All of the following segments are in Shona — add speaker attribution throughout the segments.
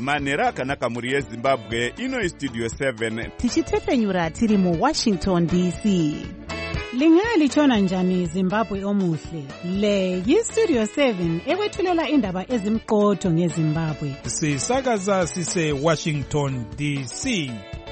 Speaker 1: manhero akanaka mhuri yezimbabwe. Ino istudio 7
Speaker 2: tichitepenyura tiri muWashington DC.
Speaker 3: Lingalitshona njani Zimbabwe omuhle? Le yistudio 7 ekwethulela indaba ezimqotho ngeZimbabwe.
Speaker 4: Sisakaza sise Washington DC.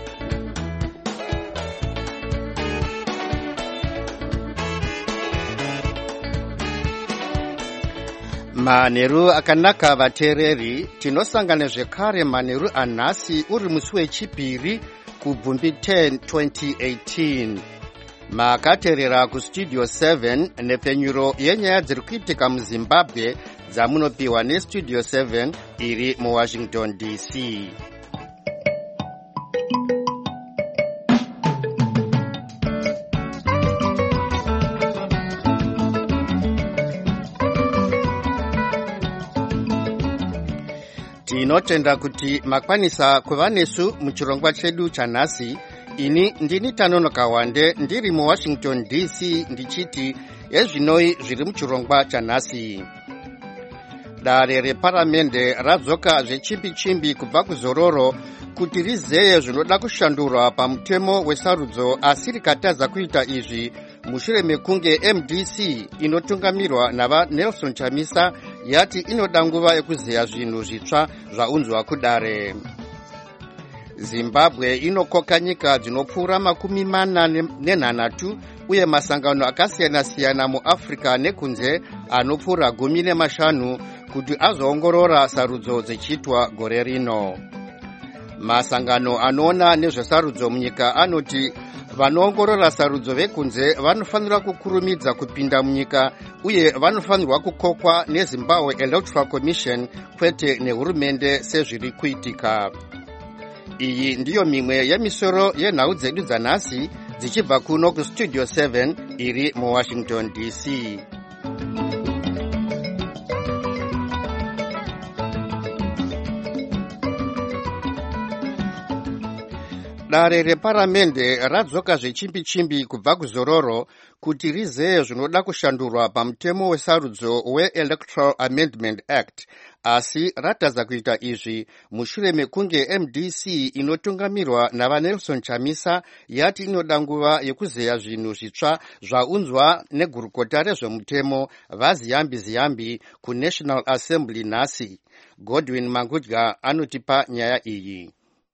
Speaker 5: Manheru akanaka vateereri, tinosangana zvekare manheru anhasi uri musi wechipiri kubvumbi 10 2018. Makateerera kustudio 7 nepfenyuro yenyaya dziri kuitika muZimbabwe dzamunopiwa nestudio 7 iri muWashington DC. Tinotenda kuti makwanisa kuva nesu muchirongwa chedu chanhasi. Ini ndini Tanonoka Wande ndiri muWashington DC ndichiti ezvinoi zviri muchirongwa chanhasi. Dare reparamende radzoka zvechimbi-chimbi kubva kuzororo kuti rizeye zvinoda kushandurwa pamutemo wesarudzo, asi rikatadza kuita izvi mushure mekunge MDC inotungamirwa nava Nelson Chamisa yati inoda nguva yekuzeya zvinhu zvitsva zvaunzwa kudare. Zimbabwe inokoka nyika dzinopfuura 40 uye masangano akasiyana-siyana muAfrica nekunze anopfuura 15 kuti azoongorora sarudzo dzichiitwa gore rino. Masangano anoona nezvesarudzo munyika anoti vanoongorora sarudzo vekunze vanofanira kukurumidza kupinda munyika uye vanofanirwa kukokwa neZimbabwe Electoral Commission kwete nehurumende sezviri kuitika. Iyi ndiyo mimwe yemisoro yenhau dzedu dzanhasi dzichibva kuno kustudio 7 iri muWashington DC. Dare reparamende radzoka zvechimbi-chimbi kubva kuzororo kuti rizeye zvinoda kushandurwa pamutemo wesarudzo weElectoral Amendment Act, asi ratadza kuita izvi mushure mekunge MDC inotungamirwa nava Nelson Chamisa yati inoda nguva yekuzeya zvinhu zvitsva zvaunzwa negurukota rezvemutemo vaZiyambi kuNational Assembly nhasi. Godwin Mangudya anotipa nyaya iyi.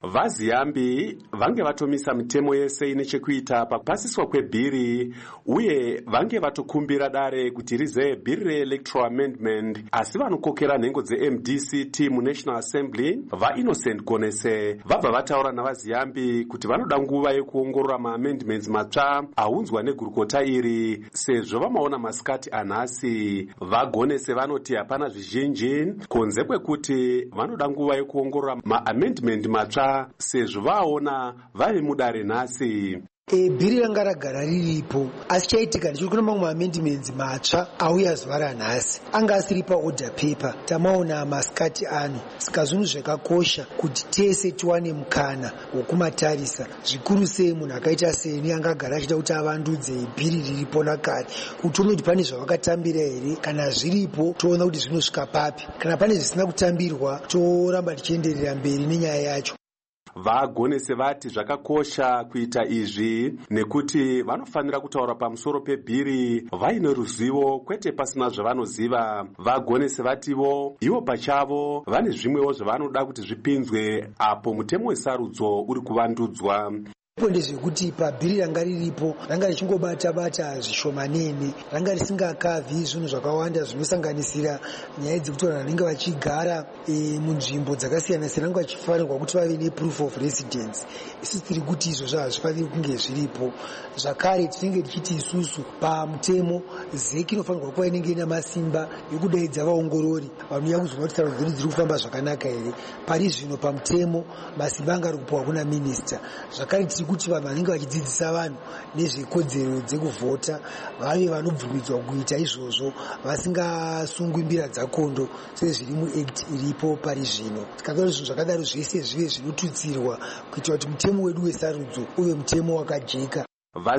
Speaker 6: VaZiyambi vange vatomisa mitemo yese ine chekuita pakupasiswa kwebhiri uye vange vatokumbira dare kuti rizeye bhiri reElectoral Amendment, asi vanokokera nhengo dzeMDC muNational Assembly vaInnocent Gonese vabva vataura navaZiyambi kuti vanoda nguva yekuongorora maamendments matsva aunzwa negurukota iri sezvo vamaona masikati anhasi. VaGonese vanoti hapana zvizhinji kunze kwekuti vanoda nguva yekuongorora maamendment matsva sezvo vaona vari mudare nhasi.
Speaker 7: Bhiri ranga ragara riripo, asi chaitika ndicho kuna mamwe amendments matsva auya zuva ranhasi anga asiri paorder paper. Tamaona masikati ano, saka zvinhu zvakakosha kuti tese tiwane mukana wokumatarisa, zvikuru sei munhu akaita seni angagara achida kuti avandudze bhiri riripo nakare, kuti tione kuti pane zvavakatambira here, kana zviripo toona kuti zvinosvika papi, kana pane zvisina kutambirwa toramba tichienderera mberi nenyaya yacho.
Speaker 6: VaGonese vati zvakakosha kuita izvi nekuti vanofanira kutaura pamusoro pebhiri vaine ruzivo kwete pasina zvavanoziva. VaGonese vativo ivo pachavo vane zvimwewo zvavanoda kuti zvipinzwe apo mutemo wesarudzo uri kuvandudzwa.
Speaker 7: Ndezvekuti pabhiri ranga riripo ranga richingobata-bata zvishomanene, ranga risingakavhi zvinhu zvakawanda zvinosanganisira nyaya dzekuti vanhu vanenge vachigara munzvimbo dzakasiyana-siyana vange vachifanirwa kuti vave neproof of residence. Isusu tiri kuti izvozvo hazvifaniri kunge zviripo. Zvakare tinenge tichiti isusu pamutemo ZEC inofanirwa kuva inenge ina masimba ekudaidza vaongorori vanouya kuzoona kuti sarudzo dzedu dziri kufamba zvakanaka here. Pari zvino pamutemo masimba anga ari kupiwa kuna minista. Zvakare tiri kuti vanhu vanenge vachidzidzisa vanhu nezvekodzero dzekuvhota vave vanobvumidzwa kuita izvozvo vasingasungwi mbira dzakondo sezviri muAct iripo pari zvino. Tikatora zvinhu zvakadaro zvese zvive zvinotutsirwa kuitira kuti mutemo wedu wesarudzo uve mutemo wakajeka.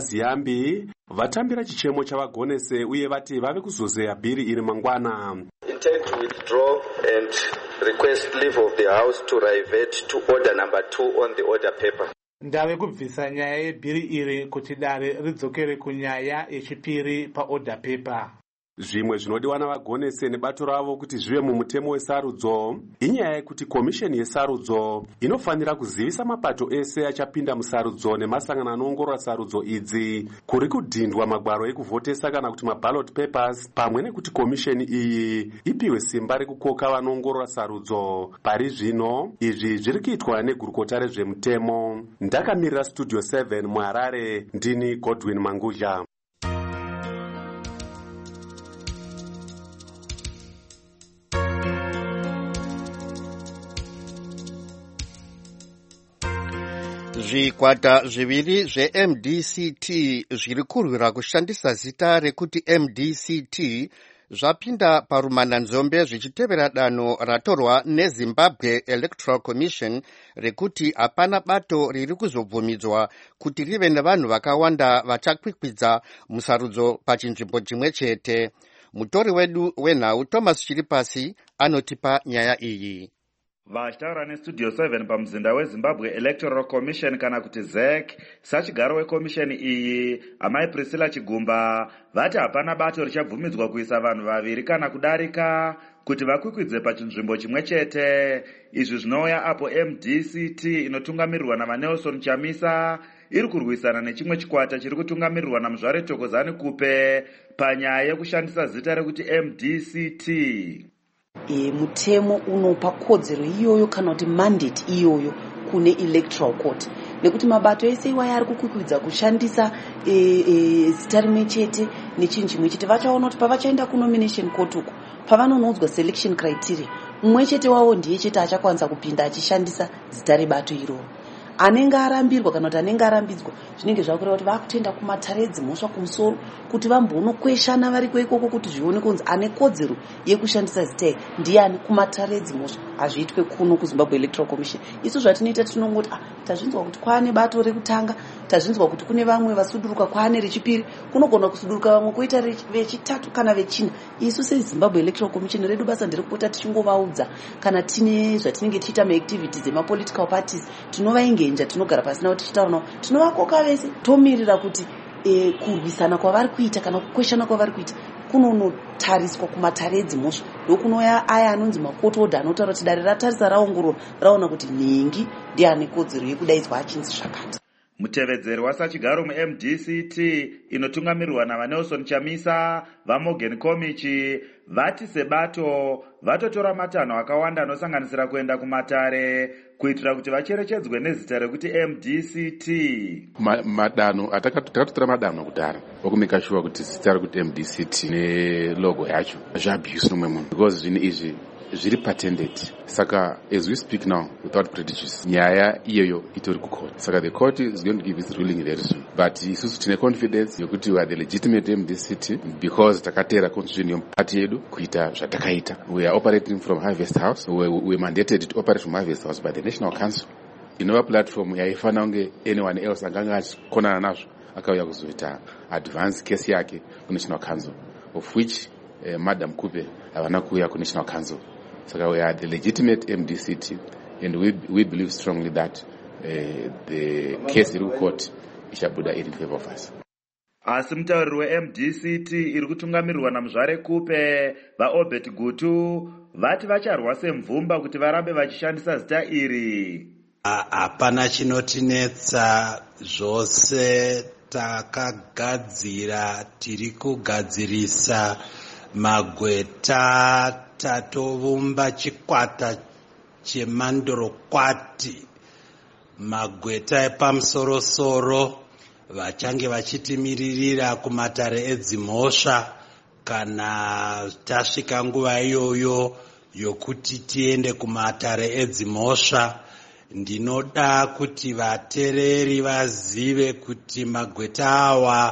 Speaker 6: VaZiyambi vatambira chichemo chavaGonese uye vati vave kuzozeya bhiri iri mangwana.
Speaker 8: intend to withdraw and request leave of the House to revert to order number 2 on the order paper.
Speaker 9: Ndave kubvisa nyaya yebhiri iri kuti dare ridzokere kunyaya yechipiri paorder paper.
Speaker 6: Zvimwe zvinodiwa navagonese nebato ravo kuti zvive mumutemo wesarudzo inyaya yekuti komisheni yesarudzo inofanira kuzivisa mapato ese achapinda musarudzo nemasangano anoongorora sarudzo idzi kuri kudhindwa magwaro ekuvhotesa kana kuti maballot papers, pamwe nekuti komisheni iyi ipiwe simba rekukoka vanoongorora sarudzo. Pari zvino izvi zviri kuitwa negurukota rezvemutemo. Ndakamirira Studio 7 muHarare, ndini Godwin Mangudya.
Speaker 5: Zvikwata zviviri zveMDCT zviri kurwira kushandisa zita rekuti MDCT zvapinda parumananzombe zvichitevera danho ratorwa neZimbabwe Electoral Commission rekuti hapana bato riri kuzobvumidzwa kuti rive nevanhu vakawanda vachakwikwidza musarudzo pachinzvimbo chimwe chete. Mutori wedu wenhau Thomas Chiripasi anotipa nyaya iyi.
Speaker 10: Vachitaura neStudio 7 pamuzinda weZimbabwe Electoral Commission kana kuti ZEC, sachigaro wekomisheni iyi amai Priscilla Chigumba vati hapana bato richabvumidzwa kuisa vanhu vaviri kana kudarika kuti vakwikwidze pachinzvimbo chimwe chete. Izvi zvinouya apo MDCT inotungamirirwa naVaNelson Chamisa iri kurwisana nechimwe chikwata chiri kutungamirirwa naMuzvare Thokozani Kupe panyaya yekushandisa zita rekuti MDCT.
Speaker 11: Mutemo unopa kodzero iyoyo kana kuti mandate iyoyo kune electoral court, nekuti mabato ese iwayo ari kukwikwidza kushandisa zita rimwe chete nechinhu chimwe chete. Vachaona kuti pavachaenda kunomination court uko pavanonoudzwa selection criteria, mumwe chete wavo ndiye chete achakwanisa kupinda achishandisa zita rebato iroro. Anenge arambirwa kana kuti anenge arambidzwa zvinenge zvakureva kuti vakutoenda kumatare edzimhosva kumusoro kuti vambonokweshana variko ikoko kuti zvione kunzi ane kodzero yekushandisa zita iri ndiani kumatare edzimhosva. Hazviitwe kuno kuZimbabwe Electoral Commission. Isu zvatinoita tinongoti tazvinzwa kuti kwaane bato rekutanga, tazvinzwa kuti kune vamwe vasuduruka, kwaane rechipiri, kunogona kusuduruka vamwe koita vechitatu kana vechina. Isu seZimbabwe Electoral Commission redu basa nderekupota tichingovaudza kana tine zvatinenge tichiita maactivities emapolitical parties, tinovaengenja, tinogara pasi navo tichitaura, tinovakoka vese, tomirira kuti kurwisana kwavari kuita kana kukweshana kwavari kuita kunonotariswa kumatare edzimhosva. Ndokunouya aya anonzi makoti odha anotaura kuti dare ratarisa raongorora raona kuti nhingi ndiye ane kodzero yekudaidzwa achinzi zvakati.
Speaker 10: Mutevedzeri wasachigaro muMDCT inotungamirirwa naVaNelson Chamisa vaMorgan Komichi vati sebato vatotora matanho akawanda anosanganisira kuenda kumatare kuitira kuti vacherechedzwe nezita rekuti MDCT.
Speaker 12: Madanho takatotora madanho kudhara okumeka sure kuti zita rekuti MDCT nelogo yacho zvaabuse nomwe munhu, because zvinhu izvi zviri patented. Saka as we speak now, without prejudice, nyaya iyoyo itori kucourt. Saka the court is going to give its ruling very soon. But isusu tine confidence yokuti we are the legitimate MDCT because takatera constitution yeparty yedu kuita zvatakaita. We are operating from Harvest House. We mandated to operate from Harvest House by the National Council. Inova platform yaifana unge anyone else anganga achikonana nazvo akauya kuzoita advance case yake kuNational Council, of which Madam Kupe havana kuuya kuNational Council. So we are the legitimate MDCT, and we believe strongly that the case in court ishabuda in favor of us.
Speaker 10: Asi mutauriri weMDCT iri kutungamirirwa naMuzvare Kupe vaObert Gutu vati vacharwa semvumba kuti varambe vachishandisa zita iri.
Speaker 13: Hapana chinotinetsa, zvose takagadzira, tiri kugadzirisa magweta, tatovumba chikwata chemandorokwati, magweta epamusoro-soro vachange vachitimiririra kumatare edzimhosva kana tasvika nguva iyoyo yokuti tiende kumatare edzimhosva. Ndinoda kuti vatereri vazive kuti magweta awa,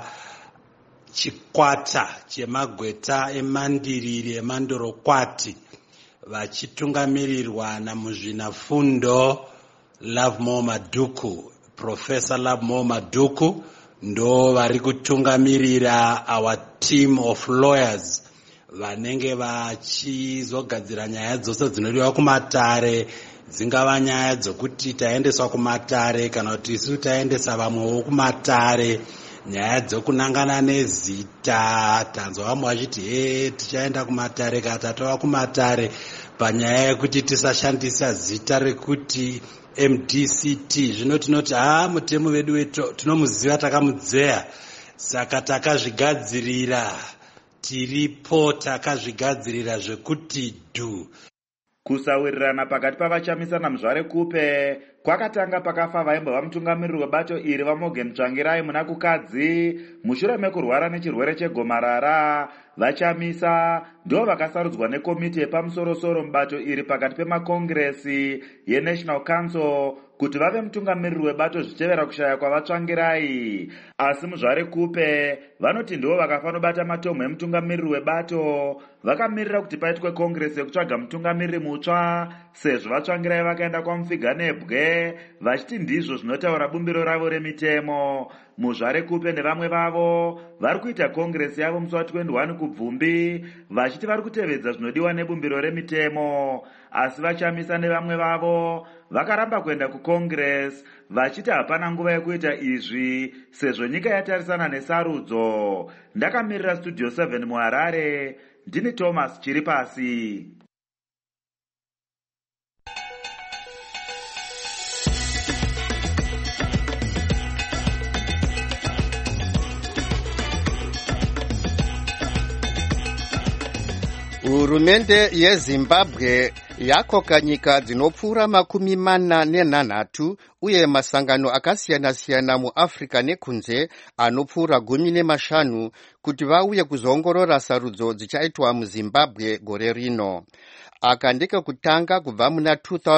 Speaker 13: chikwata chemagweta emandiriri emandorokwati vachitungamirirwa namuzvinafundo Lovemore Maduku, Professor Lovemore Maduku, ndo vari kutungamirira our team of lawyers vanenge vachizogadzira nyaya dzose dzinodiwa kumatare, dzingava nyaya dzokuti taendeswa kumatare kana kuti isu taendesa vamwewo kumatare, nyaya dzokunangana nezita. Tanzwa vamwe vachiti tichaenda kumatare kana tatova kumatare, panyaya yekuti tisashandisa zita rekuti MDCT. Zvino tinoti mutemo wedu tinomuziva, takamudzeya, saka takazvigadzirira, tiripo takazvigadzirira zvekuti dhu.
Speaker 10: Kusawirirana pakati pavachamisana muzvare kupe kwakatanga pakafa vaimbova mutungamiriri webato iri vaMorgan Tsvangirai muna kukadzi mushure mekurwara nechirwere chegomarara. Vachamisa ndo vakasarudzwa nekomiti yepamusoro-soro mubato iri pakati pemakongiresi yeNational Council kuti vave mutungamiriri webato zvichevera kushaya kwavaTsvangirai. Asi muzvare kupe vanoti ndivo vakafanobata matomho emutungamiriri webato. Vakamirira kuti paitwe kongiresi yekutsvaga mutungamiriri mutsva, sezvo vaTsvangirai vakaenda kwaMufika Nebwe vachiti ndizvo zvinotaura bumbiro ravo remitemo. Muzvare kupe nevamwe vavo vari kuita kongiresi yavo musi wa21 kuBvumbi vachiti vari kutevedza zvinodiwa nebumbiro remitemo. Asi vachamisa nevamwe vavo vakaramba kuenda kukongiresi vachiti hapana nguva yekuita izvi sezvo nyika yatarisana nesarudzo. Ndakamirira Studio 7 muHarare, ndini Thomas Chiripasi.
Speaker 5: Hurumende yeZimbabwe yakoka nyika dzinopfuura 43 uye masangano akasiyana-siyana muAfrica nekunze anopfuura 15 kuti vauye kuzoongorora sarudzo dzichaitwa muZimbabwe gore rino. Aka ndiko kutanga kubva muna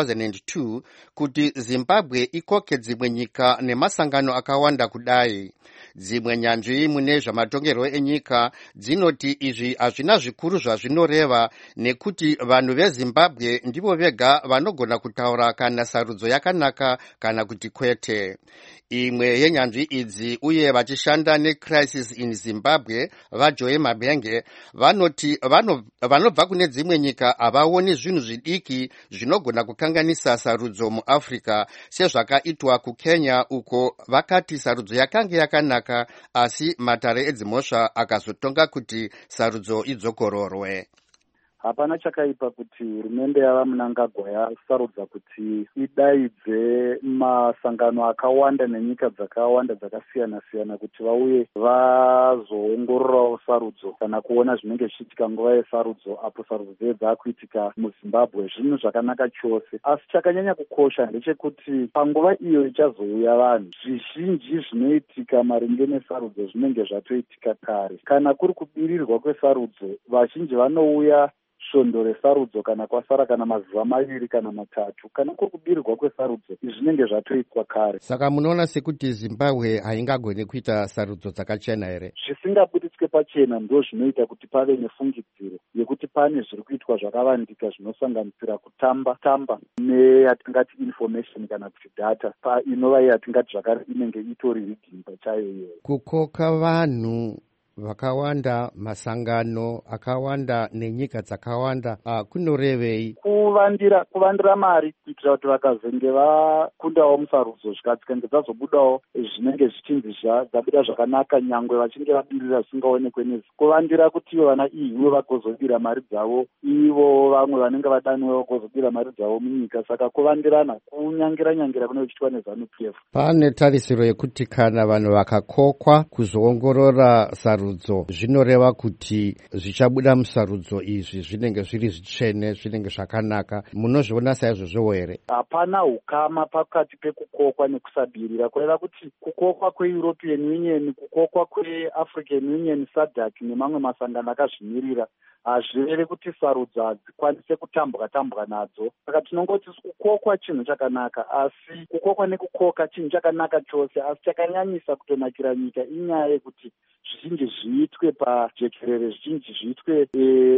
Speaker 5: 2002 kuti Zimbabwe ikoke dzimwe nyika nemasangano akawanda kudai. Dzimwe nyanzvi mune zvamatongerwo enyika dzinoti izvi hazvina zvikuru zvazvinoreva nekuti vanhu veZimbabwe ndivo vega vanogona kutaura kana sarudzo yakanaka kana kuti kwete. Imwe yenyanzvi idzi uye vachishanda neCrisis in Zimbabwe vaJoe Mabenge vanoti vanobva kune dzimwe nyika havaoni zvinhu zvidiki zvinogona kukanganisa sarudzo muAfrica sezvakaitwa kuKenya uko vakati sarudzo yakanga yakanaka asi matare edzimhosva akazotonga kuti sarudzo idzokororwe.
Speaker 14: Hapana chakaipa kuti hurumende yavaMnangagwa yasarudza kuti idaidze masangano akawanda nenyika dzakawanda dzakasiyana-siyana kuti vauye vazoongororawo sarudzo kana kuona zvinenge zvichiitika nguva yesarudzo apo sarudzo dzedu dzakuitika muZimbabwe. Zvinhu zvakanaka chose, asi chakanyanya kukosha ndechekuti panguva iyo ichazouya vanhu zvizhinji zvinoitika maringe nesarudzo zvinenge zvatoitika kare. Kana kuri kubirirwa kwesarudzo, vazhinji vanouya svondo resarudzo kana kwasara kana mazuva 2 kana 3. Kana kuri kubirirwa kwesarudzo izvi zvinenge zvatoitwa kare.
Speaker 5: Saka munoona sekuti Zimbabwe haingagoni kuita sarudzo dzakachena here?
Speaker 14: Zvisingabuditswe pachena ndo zvinoita kuti pave nefungidziro yekuti pane zviri kuitwa zvakavandika zvinosanganisira kutamba neyatingati information kana kuti data inova yatingati zvakare inenge itori rigging pachayo iyoyo.
Speaker 5: Kukoka vanhu vakawanda, masangano akawanda nenyika dzakawanda kunorevei?
Speaker 14: Kuvandira mari kuitira kuti vakazenge vakundawo musarudzo zvikadzikenge dzazobudawo zvinenge zvichinzi dzabuda zvakanaka nyangwe vachinge vabirira zvisingaonekwe nezi. Kuvandira kuti ivo vana ivo vagozobira mari dzavo, ivo vamwe vanenge vadaniwa vagozobira mari dzavo munyika. Saka kuvandirana kunyangira kune kuchiitwa neZANU-PF.
Speaker 5: Pane tarisiro yekuti kana vanhu vakakokwa kuzoongorora sarudzo zvinoreva kuti zvichabuda musarudzo izvi zvinenge zviri zvitsvene, zvinenge zvakanaka. Munozviona saizvozvo here?
Speaker 14: Hapana ukama pakati pekukokwa nekusabirira, kureva kuti kukokwa kweEuropean Union, kukokwa kweAfrican Union, SADC nemamwe masangano akazvimirira hazvireve kuti sarudzo hadzikwanise kutambwa nadzo. Saka tinongoti kukokwa chinhu chakanaka, asi kukokwa nekukoka chinhu chakanaka chose, asi chakanyanyisa kutonakira nyika inyaya yekuti zvizhinji zviitwe pajekerere, zvizhinji zviitwe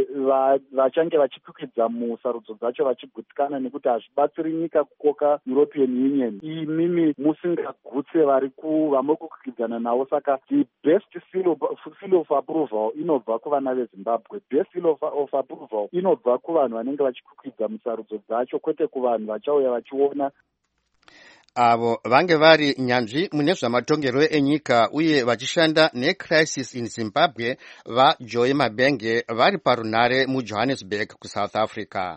Speaker 14: vachange vachikwikidza musarudzo dzacho vachigutsikana, nekuti hazvibatsiri nyika kukoka European Union imimi musingagutse vamuri kukwikidzana navo. Saka the best seal of approval inobva kuvana veZimbabwe. Best seal of approval inobva kuvanhu vanenge vachikwikwidza musarudzo dzacho, kwete kuvanhu vachauya vachiona.
Speaker 5: Avo vange vari nyanzvi mune zvamatongerwo enyika uye vachishanda neCrisis in Zimbabwe vaJoy Mabenge vari parunare muJohannesburg kuSouth Africa.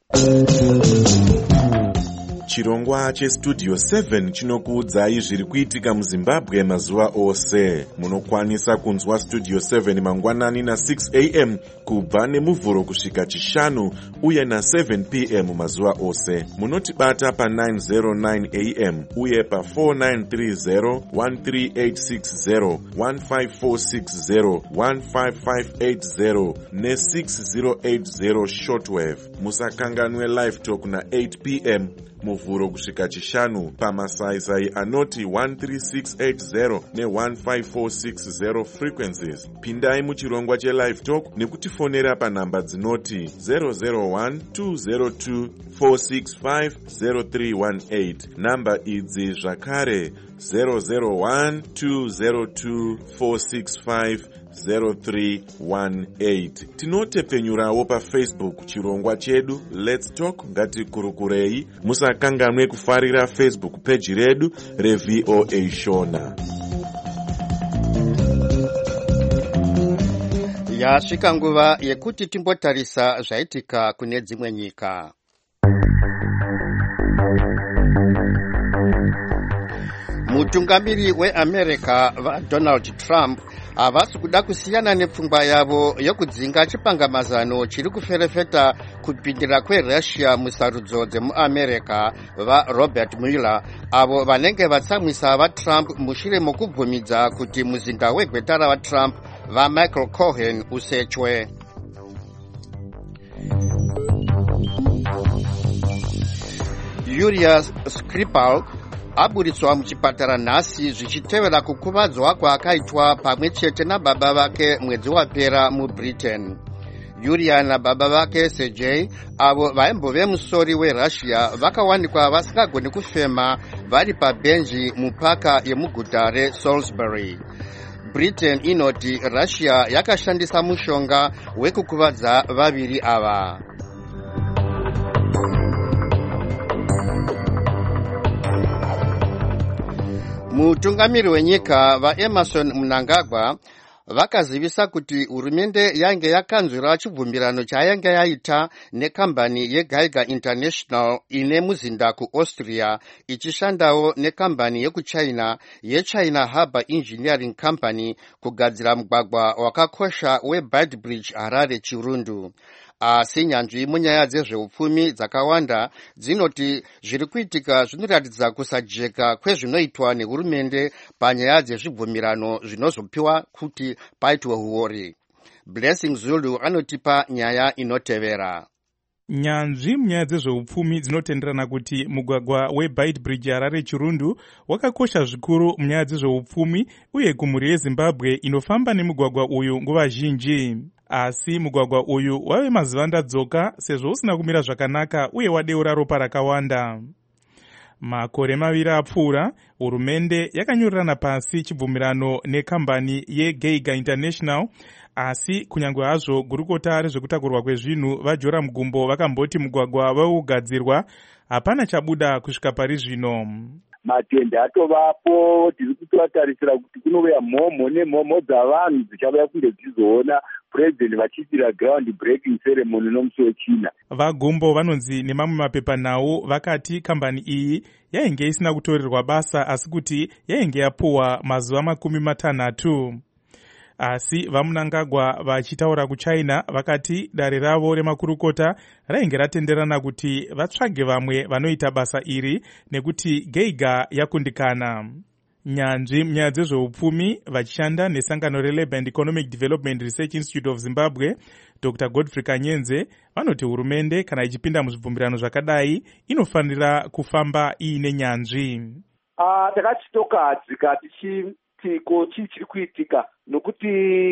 Speaker 1: Chirongwa cheStudio 7 chinokuudzai zviri kuitika muZimbabwe mazuva ose. Munokwanisa kunzwa Studio 7 mangwanani na6 am kubva nemuvhuro kusvika chishanu uye na7 pm mazuva ose. Munotibata pa909 am uye pa4930, 13860, 15460, 15580 ne6080 shortwave. Musakanganwe live talk na8 pm muvhuro kusvika chishanu pamasaisai anoti 13680 ne15460 frequencies. Pindai muchirongwa chelive talk nekutifonera panhamba dzinoti 001-202-465-0318. Namba idzi zvakare 001-202-465-0318. Tinotepenyurawo paFacebook chirongwa chedu Let's Talk Ngatikurukurei. Musakanganwe kufarira Facebook page redu reVOA Shona.
Speaker 5: Yasvika nguva yekuti timbotarisa zvaitika kune dzimwe nyika. Mutungamiri weAmerica vaDonald Trump havasi kuda kusiyana nepfungwa yavo yokudzinga chipangamazano chiri kuferefeta kupindira kweRussia musarudzo dzemuAmerica vaRobert Mueller avo vanenge vatsamwisa vaTrump mushure mokubvumidza kuti muzinda wegwetara waTrump vaMichael Cohen usechwe. Yulia Skripal aburitswa muchipatara nhasi zvichitevera kukuvadzwa kwaakaitwa pamwe chete nababa vake mwedzi wapera muBritain. Yulia nababa vake Sergei avo vaimbove musori weRussia vakawanikwa vasingagoni kufema vari pabhenji mupaka yemuguta reSalisbury. Britain inoti Russia yakashandisa mushonga wekukuvadza vaviri ava. Mutungamiri wenyika vaEmerson Mnangagwa vakazivisa kuti hurumende yange yakanzwira chibvumirano chayange yaita nekambani yeGeiger International ine muzinda kuAustria ichishandawo nekambani yekuChina yeChina Harbour Engineering Company kugadzira mugwagwa wakakosha weBeitbridge Harare Chirundu. Asi nyanzvi munyaya dzezveupfumi dzakawanda dzinoti zviri kuitika zvinoratidza kusajeka kwezvinoitwa nehurumende panyaya dzezvibvumirano zvinozopiwa kuti paitwe huori. Blessing Zulu anotipa nyaya inotevera.
Speaker 4: Nyanzvi munyaya dzezveupfumi dzinotenderana kuti mugwagwa weBeitbridge Harare Chirundu wakakosha zvikuru munyaya dzezveupfumi uye kumhuri yeZimbabwe inofamba nemugwagwa uyu nguva zhinji. Asi mugwagwa uyu wave mazivandadzoka sezvo usina kumira zvakanaka uye wadeura ropa rakawanda. Makore maviri apfuura, hurumende yakanyorerana pasi chibvumirano nekambani yeGeiger International, asi kunyange hazvo gurukota rezvekutakurwa kwezvinhu vaJoram Gumbo vakamboti mugwagwa waugadzirwa hapana chabuda kusvika pari zvino.
Speaker 14: Matende atovapo, tiri kutotarisira kuti kunouya mhomho nemhomho dzavanhu dzichavaya kunge dzizoona president vachiitira ground breaking ceremony nomusi wechina.
Speaker 4: VaGumbo vanonzi nemamwe mapepanhau vakati kambani iyi yainge isina kutorerwa basa asi kuti yainge yapuwa mazuva 60. Asi vaMnangagwa vachitaura kuChina vakati dare ravo remakurukota rainge ratenderana kuti vatsvage vamwe vanoita basa iri nekuti Geiger yakundikana. Nyanzvi munyaya dzezveupfumi vachishanda nesangano reLabour and Economic Development Research Institute of Zimbabwe, Dr. Godfrey Kanyenze, vanoti hurumende kana ichipinda muzvibvumirano zvakadai inofanira kufamba iine nyanzvi.
Speaker 15: Takachitokadzika tichitiko chiri kuitika nokuti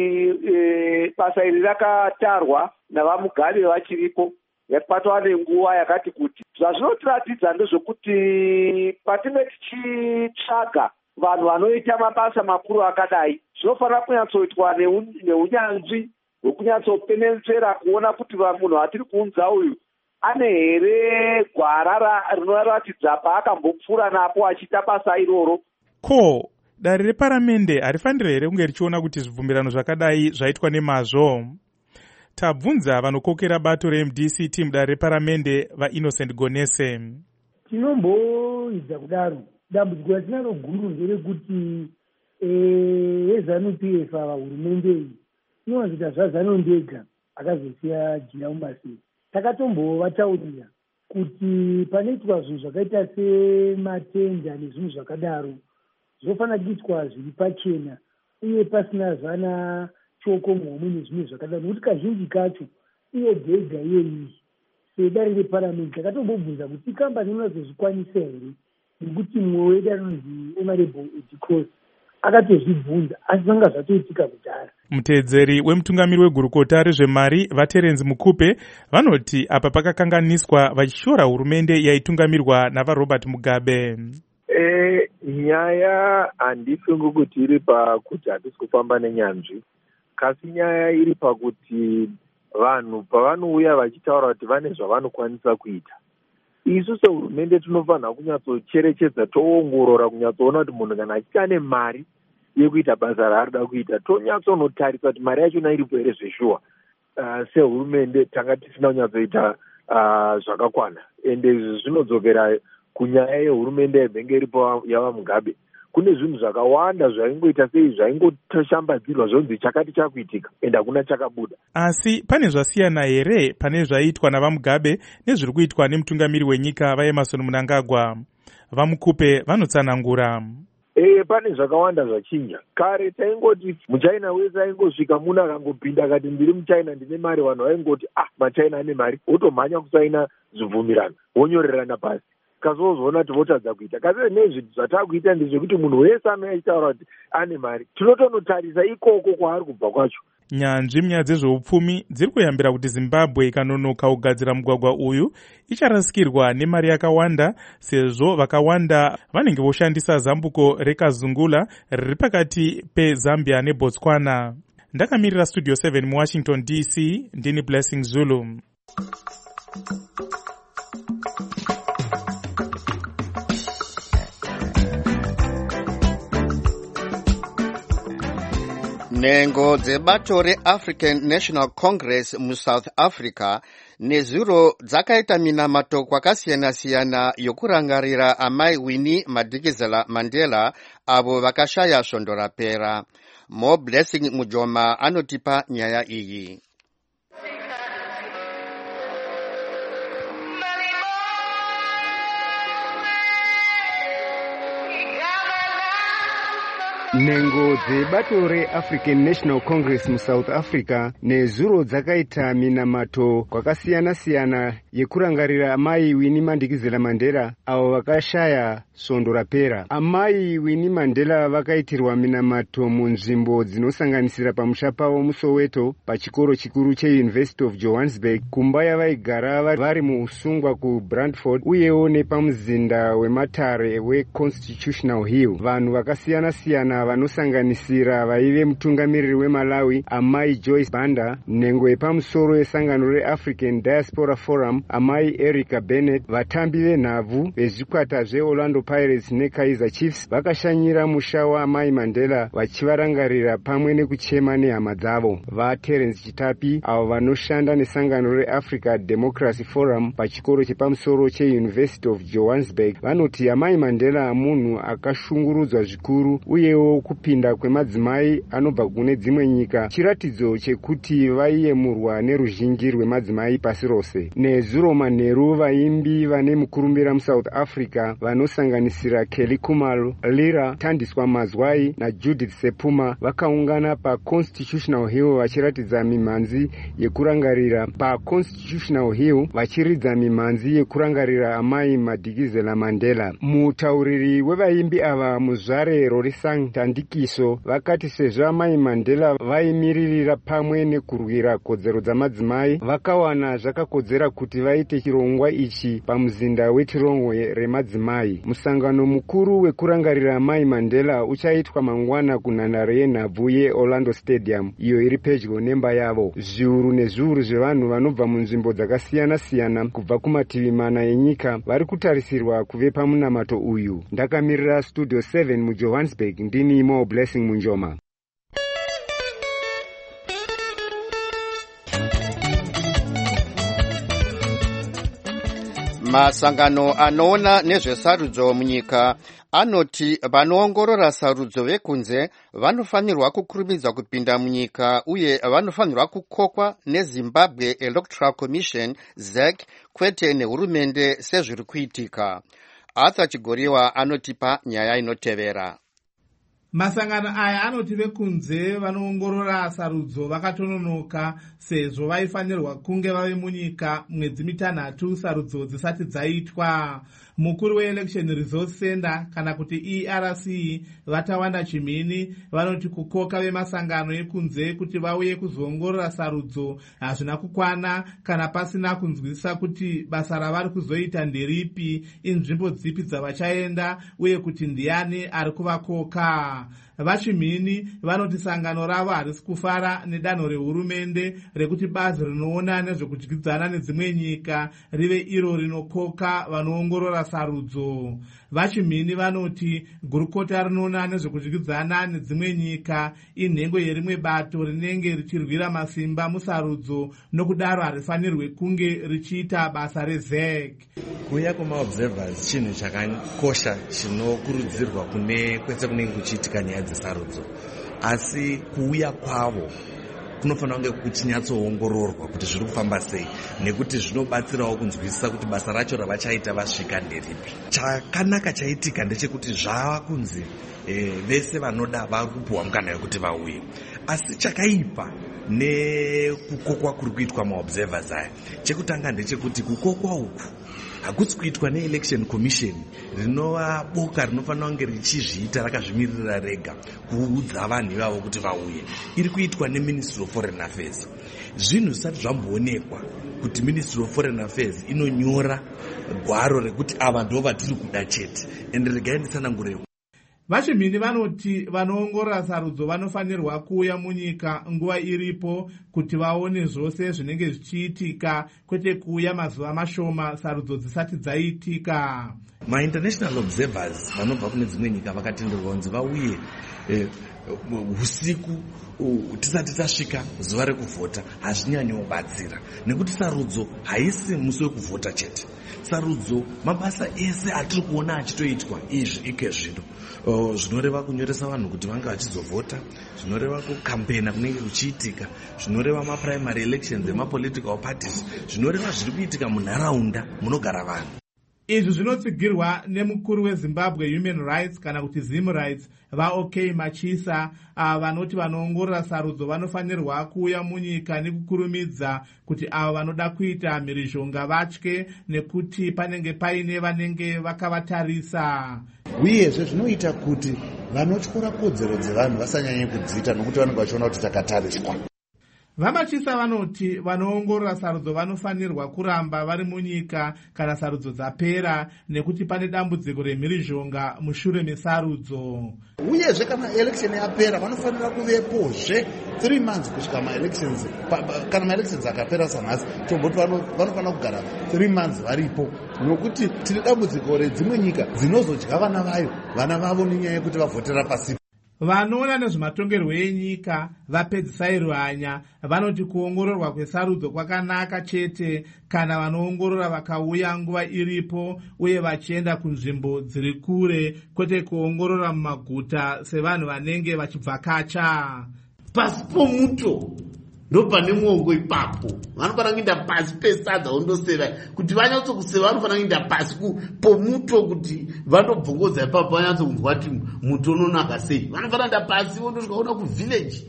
Speaker 15: basa iri rakatarwa navamugari vachiripo patova nenguva yakati kuti zvazvinotiratidza ndezvokuti patinenge tichitsvaga vanhu vanoita mabasa makuru akadai zvinofanira kunyatsoitwa neunyanzvi hwekunyatsopenensvera kuona kuti munhu atiri kuunza uyu ane here gwara rinoratidza paakambopfuura napo achiita basa iroro.
Speaker 4: Ko dare reparamende harifanira here kunge richiona kuti zvibvumirano zvakadai zvaitwa nemazvo? Tabvunza vanokokera bato reMDCT mudare reparamende vaInnocent Gonese.
Speaker 7: Tinomboidza kudaro dambudziko ratinaro guru nderekuti eZANU-PF ava hurumende iyi inowanzoita zvaZANU ndega akazosiya jira mumasiri. Takatombovataurira kuti panoitwa zvinhu zvakaita sematenda nezvinhu zvakadaro zvofanira kuitwa zviri pachena uye pasina zvana choko muhomwe nezvimwe zvakadaro, nokuti kazhinji kacho iye dhega iyeyi sedare reparamende takatombobvunza kuti ikambani inozozvikwanisa here, nekuti mumwe wedu anonzi Honorable Edicross akatozvibvunza asi zvanga zvatoitika kudhara.
Speaker 4: Mutedzeri wemutungamiri wegurukota rezvemari vaTerence Mukupe vanoti apa pakakanganiswa vachishora hurumende yaitungamirwa navaRobert Mugabe.
Speaker 16: Nyaya handifungi kuti iri pakuti hatisi kufamba nenyanzvi, kasi nyaya iri pakuti vanhu pavanouya vachitaura kuti vane zvavanokwanisa kuita, isu sehurumende tinofanira kunyatsocherechedza toongorora kunyatsoona kuti munhu kana achiti ane mari yekuita basa raarida kuita tonyatsonotarisa kuti mari yachona iripo here zveshuwa. Sehurumende tanga tisina kunyatsoita zvakakwana, ende izvi zvinodzokera kunyaya yehurumende yebhenge iripo yava Mugabe. Kune zvinhu zvakawanda zvaingoita sei zvaingoshambadzirwa zvonzi chakati chakuitika ende hakuna chakabuda.
Speaker 4: Asi pane zvasiyana here pane zvaiitwa navaMugabe nezviri kuitwa nemutungamiri wenyika vaEmmerson Mnangagwa? VaMukupe vanotsanangura.
Speaker 16: Pane zvakawanda zvachinja. Kare taingoti muChina wese aingosvika muno akangopinda akati ndiri muChina ndine mari, vanhu vaingoti maChina ane mari, wotomhanya kusaina zvibvumirano wonyorerana pasi. Kazozoona kuti votadza kuita. Kasi nezvinhu zvatakuita ndezvekuti munhu wese anoitaura kuti ane mari tinotonotarisa ikoko kwaari kubva kwacho.
Speaker 4: Nyanzvi munyaya dzezveupfumi dziri kuyambira kuti Zimbabwe ikanonoka kugadzira mugwagwa uyu icharasikirwa nemari yakawanda, sezvo vakawanda vanenge voshandisa zambuko reKazungula riri pakati peZambia neBotswana. Ndakamirira Studio 7 muWashington DC, ndini Blessing Zulu.
Speaker 5: Nengo dzebato reAfrican National Congress muSouth Africa nezuro dzakaita minamato kwakasiyana-siyana yokurangarira amai Winnie Madikizela Mandela avo vakashaya svondo rapera. Mo Blessing Mujoma anotipa nyaya iyi.
Speaker 17: Nengo dzebato reAfrican National Congress muSouth Africa nezuro dzakaita minamato kwakasiyana-siyana yekurangarira amai Winnie Madikizela Mandela avo vakashaya svondo rapera. Amai Winnie Mandela vakaitirwa minamato munzvimbo dzinosanganisira pamusha pavo muSoweto, pachikoro chikuru cheUniversity of Johannesburg, kumba yavaigara vari muusungwa kuBrandford, uyewo nepamuzinda wematare weConstitutional Hill. Vanhu vakasiyana-siyana vanosanganisira vaive mutungamiriri weMalawi amai Joyce Banda, nhengo yepamusoro yesangano reAfrican Diaspora Forum amai Erica Bennett, vatambi venhabvu vezvikwata zveOrlando Pirates neKaizer Chiefs vakashanyira musha waamai Mandela vachivarangarira pamwe nekuchema nehama dzavo. VaTerence Chitapi avo vanoshanda nesangano reAfrica Democracy Forum pachikoro chepamusoro cheUniversity of Johannesburg vanoti amai Mandela munhu akashungurudzwa zvikuru uyewo kupinda kwemadzimai anobva kune dzimwe nyika chiratidzo chekuti vaiyemurwa neruzhinji rwemadzimai pasi rose. Nezuro manheru vaimbi vane mukurumbira muSouth Africa vanosanganisira Kelly Khumalo, Lira Thandiswa Mazwai naJudith Sepuma vakaungana paConstitutional Hill vachiratidza mimhanzi yekurangarira paConstitutional Hill vachiridza mimhanzi yekurangarira amai Madikizela Mandela. Mutauriri wevaimbi ava muzvare Rorisang nezvembandikiso vakati sezvo amai Mandela vaimiririra pamwe nekurwira kodzero dzamadzimai, vakawana zvakakodzera kuti vaite chirongwa ichi pamuzinda wechirongo remadzimai. Musangano mukuru wekurangarira amai Mandela uchaitwa mangwana kunhandare yenhabvu yeOrlando Stadium, iyo iri pedyo nemba yavo. Zviuru nezviuru zvevanhu vanobva munzvimbo dzakasiyana-siyana kubva kumativi mana enyika vari kutarisirwa kuve pamunamato uyu. Ndakamirira Studio 7 muJohannesburg, ndini Mo Blessing Munjoma.
Speaker 5: Masangano anoona nezvesarudzo munyika anoti vanoongorora sarudzo vekunze vanofanirwa kukurumidza kupinda munyika uye vanofanirwa kukokwa neZimbabwe Electoral Commission ZEC kwete nehurumende sezviri kuitika. Arthur Chigoriwa anotipa nyaya inotevera.
Speaker 9: Masangano aya anoti vekunze vanoongorora sarudzo vakatononoka sezvo vaifanirwa kunge vave munyika mwedzi mitanhatu sarudzo dzisati dzaitwa. Mukuru weElection Resource Center kana kuti ERC Vatawanda Chimini vanoti kukoka vemasangano ekunze kuti vauye kuzoongorora sarudzo hazvina kukwana kana pasina kunzwisisa kuti basa ravari kuzoita nderipi, inzvimbo dzipi dzavachaenda uye kuti ndiani ari kuvakoka. Vachimini vanoti sangano ravo harisi kufara nedanho rehurumende rekuti bazi rinoona nezvekudyidzana nedzimwe nyika rive iro rinokoka vanoongorora sarudzo. Vachimini vanoti gurukota rinoona nezvekudyidzana nedzimwe nyika inhengo yerimwe bato rinenge richirwira masimba musarudzo, nokudaro harifanirwe kunge richiita basa reZEC.
Speaker 18: Kuuya kwemaobservers chinhu chakakosha chinokurudzirwa kwese kunenge kuchiitika nyaya dzesarudzo, asi kuuya kwavo kunofanira kunge kuchinyatsoongororwa kuti zviri kufamba sei, nekuti zvinobatsirawo kunzwisisa kuti basa racho ravachaita vasvika nderipi. Chakanaka chaitika ndechekuti zvava kunzi vese vanoda vari kupuwa mukana wekuti vauye, asi chakaipa nekukokwa kuri kuitwa maobservers aya, chekutanga ndechekuti kukokwa uku hakusi kuitwa neElection Commission rinova boka rinofanira kunge richizviita rakazvimirira rega kuudza vanhu ivavo kuti vauye. Iri kuitwa neMinistry of Foreign Affairs. Zvinhu zvisati zvamboonekwa kuti Ministry of Foreign Affairs inonyora gwaro rekuti ava ndo vatiri kuda chete, ende regai ndisanangure.
Speaker 9: Vachimini vanoti vanoongorora sarudzo vanofanirwa kuuya munyika nguva iripo kuti vaone zvose zvinenge zvichiitika, kwete kuuya mazuva mashoma sarudzo dzisati dzaitika.
Speaker 18: Ma-international observers vanobva kune dzimwe nyika vakatenderwa kunzi vauye usiku tisati tasvika zuva rekuvhota. Hazvinyanyobatsira nekuti sarudzo haisi musi wekuvhota chete. Sarudzo mabasa ese atiri kuona achitoitwa izvi ike zvino, zvinoreva kunyoresa vanhu kuti vange vachizovhota, zvinoreva kukampena kunenge kuchiitika, zvinoreva maprimary elections emapolitical parties, zvinoreva zviri kuitika munharaunda munogara vanhu.
Speaker 9: Izvi zvinotsigirwa nemukuru weZimbabwe Human Rights kana kuti Zim Rights vaOK Machisa, vanoti vanoongorora sarudzo vanofanirwa kuuya munyika nekukurumidza kuti avo vanoda kuita mhirizhonga vatye, nekuti panenge paine vanenge vakavatarisa.
Speaker 19: Uyezve zvinoita kuti vanotyora kodzero dzevanhu vasanyanye kudziita nokuti vanenge vachiona kuti takatariswa.
Speaker 9: Vamachisa vanoti vanoongorora sarudzo vanofanirwa kuramba vari munyika kana sarudzo dzapera, nekuti pane dambudziko remhirizhonga mushure mesarudzo.
Speaker 19: Uyezve kana election yapera vanofanira kuvepozve 3 months kusvika ma-elections. Kana ma-elections akapera sanhasi tomboti vanofanira kugara 3 months varipo, nokuti tine dambudziko redzimwe nyika dzinozodya vana vayo, vana vavo nenyaya yekuti vavhotera pasi.
Speaker 9: Vanoona nezvematongerwo enyika vapedzisai rwanya vanoti kuongororwa kwesarudzo kwakanaka chete kana vanoongorora vakauya nguva iripo uye vachienda kunzvimbo dziri kure, kwete kuongorora mumaguta sevanhu vanenge vachibvakacha.
Speaker 20: Pasi pomuto ndopane mwongo ipapo, vanofanira kuenda pasi pesadza undoseva kuti vanyatsokuseva, vanofanira kuenda pasi pomuto kuti vandobvongodza ipapo vanyatsokunzwa kuti muto unonaka sei. Vanofanira kuenda pasi vondosvika kuona kuvillage.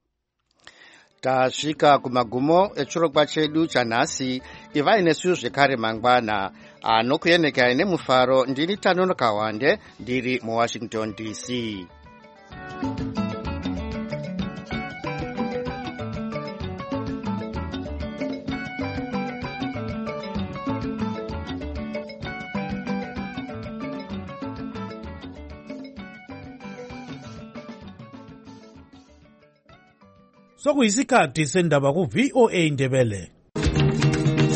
Speaker 5: Tasvika kumagumo echirongwa chedu chanhasi. Ivai nesu zvekare mangwana anokuyenekai nemufaro. Ndini Tanono Kawande ndiri muWashington DC.
Speaker 21: Sokuyisikhathi sendaba ku VOA Ndebele.